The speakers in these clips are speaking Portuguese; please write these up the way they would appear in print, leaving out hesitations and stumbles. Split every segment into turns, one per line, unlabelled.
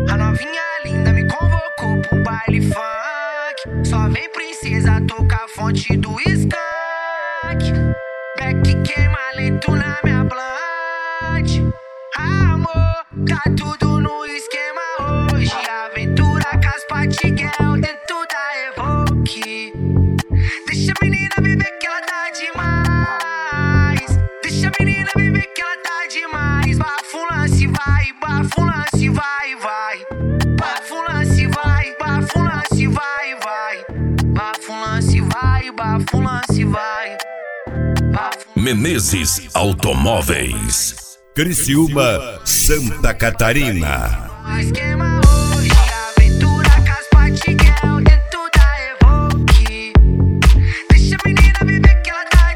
A novinha linda me convocou pro baile funk. Só vem princesa tocar a fonte do skunk. Beck queima lento na minha blunt. Amor, tá tudo no esquema hoje. Aventura com as Patiguel dentro da Evoque. Deixa a menina viver que ela tá demais. Deixa a menina viver que ela tá demais. Bafulance vai, bafulance vai, vai. Bafulance vai, bafulance vai, vai. Bafulance vai, bafulance vai.
Menezes Automóveis, Criciúma, Santa Catarina.
Esquema hoje, aventura com as Patiguel dentro da Evoque. Deixa a menina viver que ela tá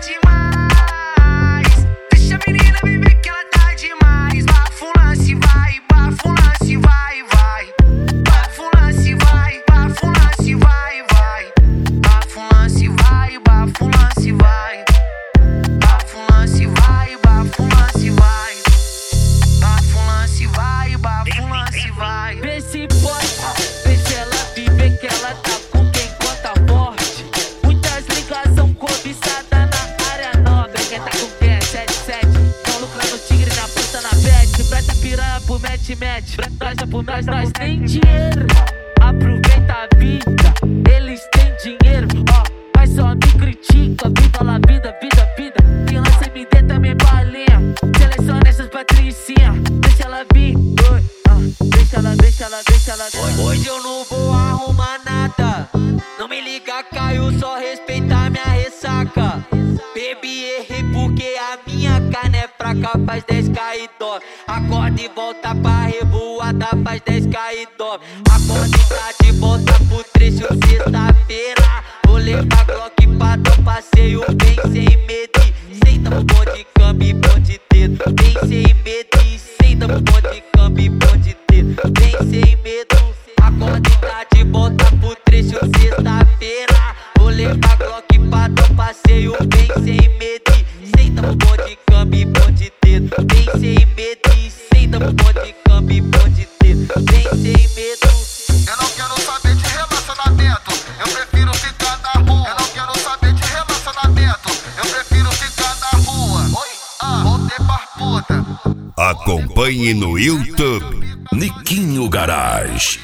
demais. Deixa a menina viver que ela tá demais. Bafulance vai, bafulance vai, vai. Bafulance vai, bafulance vai, vai. Bafulance vai, bafulance vai. Bafulance vai, bafulance vai. Bafulance vai, bafulance vai.
Vê se pode, vê se ela vive que ela tá com quem conta forte. Muitas ligação cobiçada na área nobre. Quem tá com quem é 77. Tão lucrando tigre na puta na bet. Presta piranha pro match. Presta pro nós tem dinheiro. Aproveita a vida, eles têm dinheiro. Ó, mas só me critica. Viva la vida, vida, vida. Quem lança MD também balinha. Seleciona essas patricinhas. Deixa ela vir, deixa ela. Hoje eu não vou arrumar nada. Não me liga, caiu, só respeitar minha ressaca. Bebi, errei porque a minha carne é fraca. Faz 10k e dó. Acorda e volta pra revoada. Faz 10k e dó. Acorda e tá de volta pro trecho sexta-feira. Vou levar Glock pra dar passeio. Vem sem medo e senta no bom de câmbio e bom de dedo. Vem sem medo e senta no bom de câmbio e bom de dedo. Vem sem medo. Acorda e tá de volta pro trecho sexta-feira. Vou levar Glock pra dar passeio. Vem sem medo e senta no bom de câmbio e bom de dedo. Vem sem medo e senta no bom de câmbio e bom de dedo. Vem sem medo.
Eu não quero saber de relacionamento, eu prefiro ficar na rua. Eu não quero saber de relacionamento, eu prefiro ficar na rua. Oi, voltei pra puta.
Acompanhe no YouTube Niquinho Garage.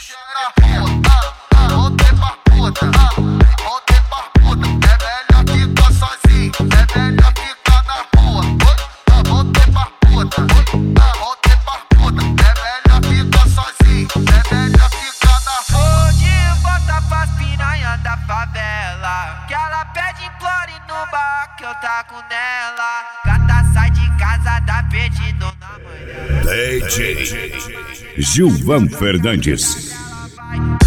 Voltei pra puta, voltei pra puta. É melhor ficar sozinho, é melhor ficar na rua. Oi, voltei pra puta, voltei pra puta. É melhor ficar sozinho, é melhor ficar na rua.
Hoje volta pras piranha da favela. Que ela pede implore no bar que eu taco nela. Gata sai de casa, dá pedido na manhã.
DJ Gilvan Fernandes.